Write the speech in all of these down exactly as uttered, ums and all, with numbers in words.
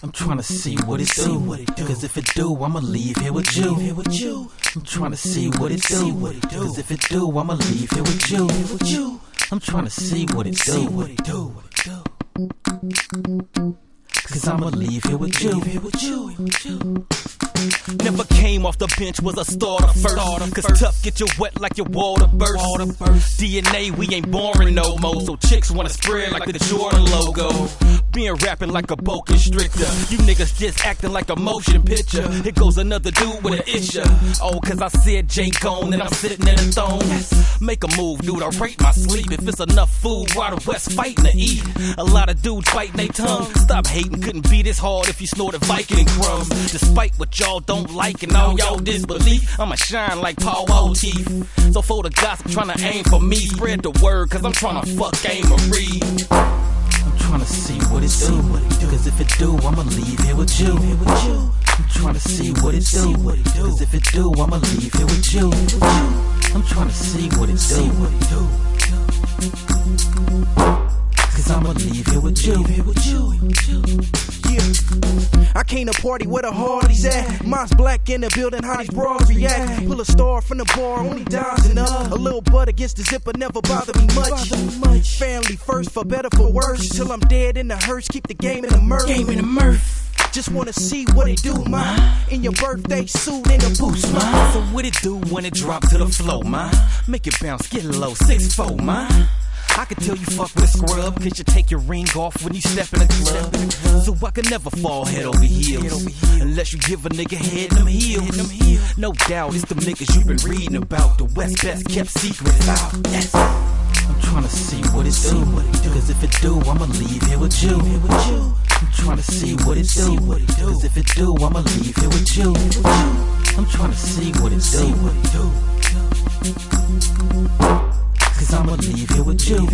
I'm trying to see what it do, cause if it do, I'ma leave here with you. I'm trying to see what it do, cause if it do, I'ma leave here with you. I'm trying to see what it do, cause I'ma leave here with you. Never came off the bench, was a starter first. Cause tough get you wet like your water burst. D N A, we ain't boring no more. So chicks wanna spread like the Jordan logo. Being rapping like a boa constrictor. You niggas just acting like a motion picture. Here goes another dude with an issue. Oh, cause I said J. Cone and I'm sitting in a throne. Make a move, dude, I rate my sleep. If it's enough food, why the West fighting to eat? A lot of dudes biting their tongue. Stop hating, couldn't be this hard if you snorted Viking crumbs. Despite what y'all don't like and all y'all disbelief, I'ma shine like Paul O'Keefe. So for the gossip tryna aim for me, spread the word cause I'm tryna fuck Amory. I'm tryna see what it do, cause if it do, I'ma leave here with you. I'm tryna see what it do, cause if it do, I'ma leave here with you. I'm tryna see what it do, cause I'ma leave here with you. Yeah. I came to party where the hardies at. Mine's black in the building, how these bras react. Pull a star from the bar, only dimes enough. A little butt against the zipper never bother me much. Family first, for better for worse. Till I'm dead in the hearse, keep the game in the murph. Game in the murph. Just wanna see what it do, ma. In your birthday suit in the boots, ma. So what it do when it drop to the flow, ma? Make it bounce, get low, six four, ma. I can tell you fuck with a scrub, cause you take your ring off when you step in the club. So I can never fall head over heels, unless you give a nigga head in them heels. No doubt, it's them niggas you been reading about, the West best kept secrets out. Yes. I'm tryna see what it do, cause if it do, I'ma leave here with you. I'm tryna see what it do, cause if it do, I'ma leave here with you. I'm tryna see what it do, cause I'ma leave here with you.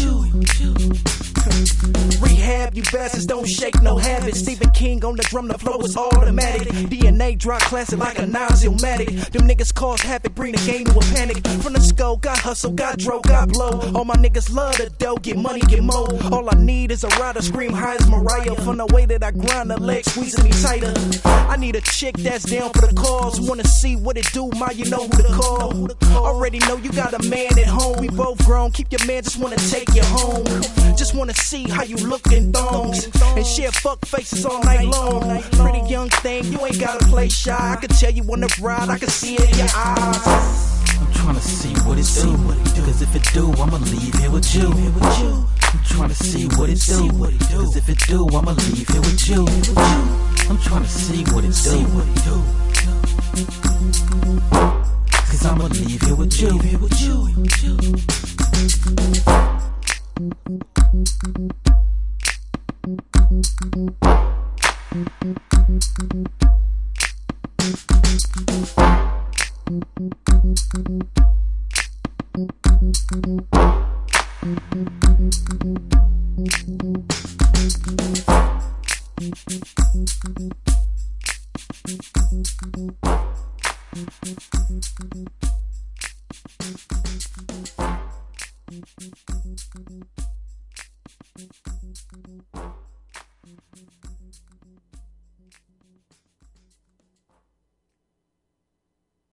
Rehab, you bastards don't shake no habits. Stephen King on the drum, the flow is automatic. D N A drop classic like a Nazi-o-matic. Them niggas cause havoc, bring the game to a panic. From the skull, got hustle, got dro, got blow. All my niggas love the dough, get money, get mo. All I need is a rider, scream high as Mariah. From the way that I grind, the leg squeezing me tighter. I need a chick that's down for the cause. Wanna see what it do, ma, you know who to call. Already know you got a man at home. We both grown, keep your man, just wanna take you home. Just wanna see how you look in thongs and share fuck faces all night long. Pretty young thing, you ain't gotta play shy. I can tell you on the ride, I can see it in your eyes. I'm tryna see what it do, cause if it do, I'ma leave here with you. I'm tryna see what it do, cause if it do, I'ma leave here with you. I'm tryna see what it do, cause I'ma leave here with you. Thank you.